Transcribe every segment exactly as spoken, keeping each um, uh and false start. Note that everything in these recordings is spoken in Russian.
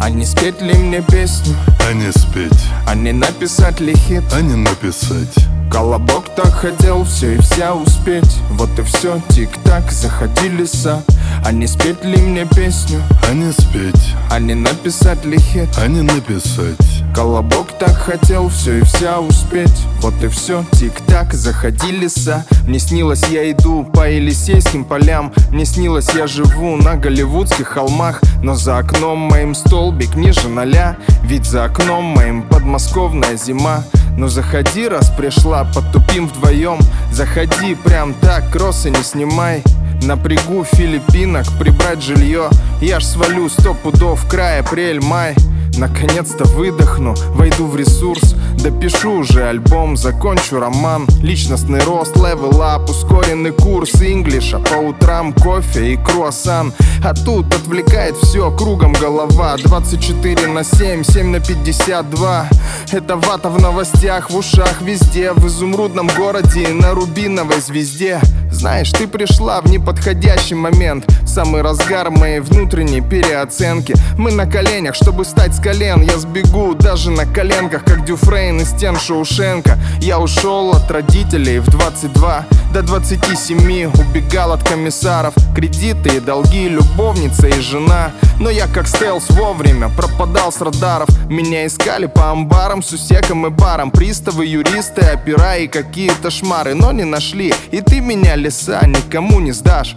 А не спеть ли мне песню? А не спеть? А не написать ли хит? А не написать? Колобок так хотел все и вся успеть. Вот и все, тик-так, заходи леса. А не спеть ли мне песню? А не спеть? А не написать ли хит? А не написать? Колобок так хотел все и вся успеть. Вот и все, тик-так, заходи леса. Мне снилось, я иду по Елисейским полям. Мне снилось, я живу на голливудских холмах. Но за окном моим столбик ниже ноля. Ведь за окном моим подмосковная зима. Ну заходи, раз пришла, потупим вдвоем. Заходи прям так, кроссы не снимай. Напрягу филиппинок, прибрать жилье. Я ж свалю сто пудов, край, апрель-май. Наконец-то выдохну, войду в ресурс. Допишу уже альбом, закончу роман. Личностный рост, левел ап, ускоренный курс инглиша. По утрам кофе и круассан. А тут отвлекает все, кругом голова. Двадцать четыре на семь, семь на пятьдесят два. Это вата в новостях, в ушах, везде. В изумрудном городе и на рубиновой звезде. Знаешь, ты пришла в неподходящий момент. В самый разгар моей внутренней переоценки. Мы на коленях, чтобы стать с колен. Я сбегу даже на коленках, как Дюфрейн из стен Шоушенка. Я ушел от родителей в двадцать два. До двадцати семи убегал от комиссаров. Кредиты и долги, любовница и жена. Но я как стелс вовремя пропадал с радаров. Меня искали по амбарам, сусекам и барам. Приставы, юристы, опера и какие-то шмары. Но не нашли, и ты меня, леса, никому не сдашь.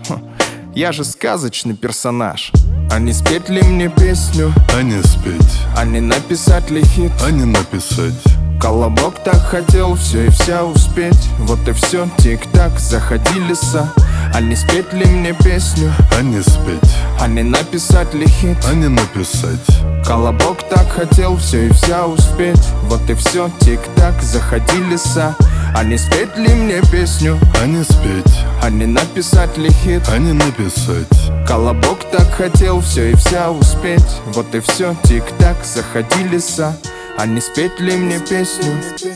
Я же сказочный персонаж. А не спеть ли мне песню? А не спеть? А не написать ли хит? А не написать? Колобок так хотел все и вся успеть. Вот и все, тик-так, заходи леса. А не спеть ли мне песню? А не спеть? А не написать ли хит? А не написать? Колобок так хотел все и вся успеть. Вот и все, тик-так, заходи леса. А не спеть ли мне песню? А не спеть? А не написать ли хит? А не написать? Колобок так хотел все и вся успеть. Вот и все, тик-так, заходи леса. А не спеть ли мне песню?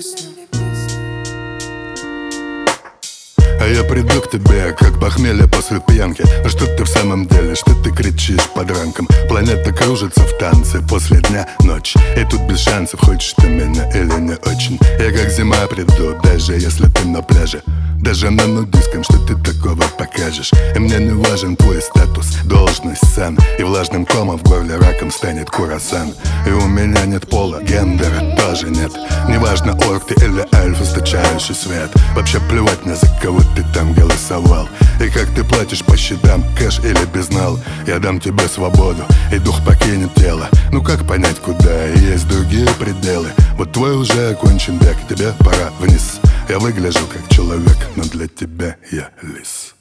А я приду к тебе, как похмелье после пьянки. А что ты в самом деле, что ты кричишь под ранком? Планета кружится в танце после дня ночь. И тут без шансов, хочешь ты меня или не очень. Я как зима приду, даже если ты на пляже. Даже на нудистском, что ты такого покажешь. И мне не важен твой статус, должность, сан. И влажным комом в горле раком станет курасан. И у меня нет пола, гендера тоже нет. Неважно, орк ты или эльф, источающий свет. Вообще плевать мне, за кого ты там голосовал. И как ты платишь по счетам, кэш или безнал. Я дам тебе свободу, и дух покинет тело. Ну как понять, куда, есть другие пределы. Вот твой уже окончен век, тебе пора вниз. Я выгляжу как человек, но для тебя я лис.